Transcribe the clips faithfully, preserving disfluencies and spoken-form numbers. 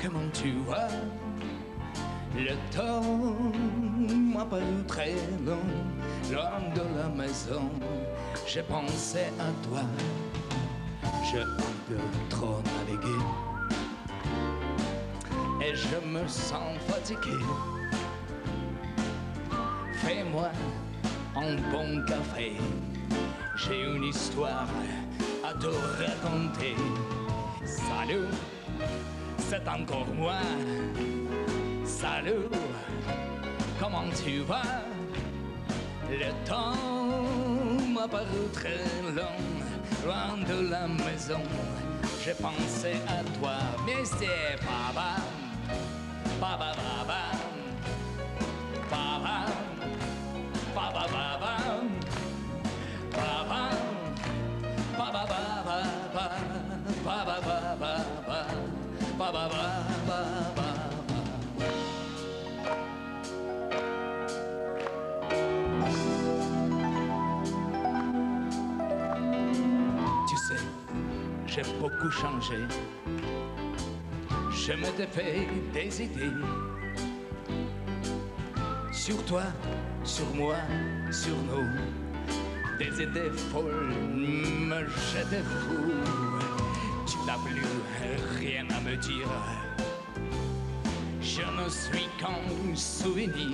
comment tu vas? Le temps m'a paru très long, loin de la maison. J'ai pensé à toi, j'ai un peu trop navigué et je me sens fatigué. Fais-moi un bon café, j'ai une histoire à te raconter. Salut, c'est encore moi. Salut, comment tu vas? Le temps m'a paru très long, loin de la maison. J'ai pensé à toi, mais c'est papa, papa, papa, papa, papa, papa, papa, papa, papa, papa, papa, papa. Tu sais, j'ai beaucoup changé. Je me défais des idées sur toi, sur moi, sur nous. Des idées folles me jetaient fou. Tu n'as plus rien à me dire. Je ne suis qu'un souvenir.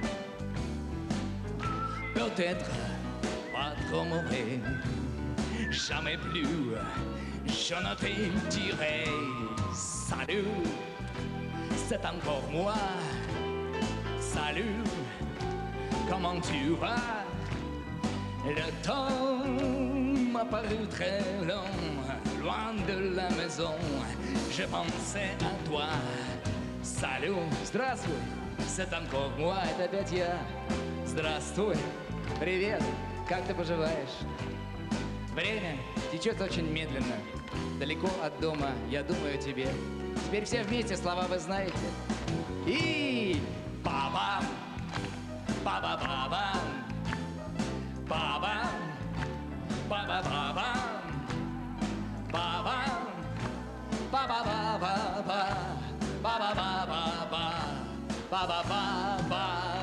Peut-être pas trop mauvais. Jamais plus je ne te dirai salut, c'est encore moi. Salut, comment tu vas? Le temps m'a paru très long, loin de la maison. Je pensais à toi. Salut, здравствуй, c'est encore moi, это опять я. Здравствуй, привет, как ты поживаешь? Время течет очень медленно, далеко от дома, я думаю о тебе. Теперь все вместе, слова вы знаете. И па-бам, па-ба-ба-бам, па-бам, па-ба-ба-бам, па-бам, па-ба-ба-ба-ба, па-ба-ба-ба-ба, па-ба-ба-ба.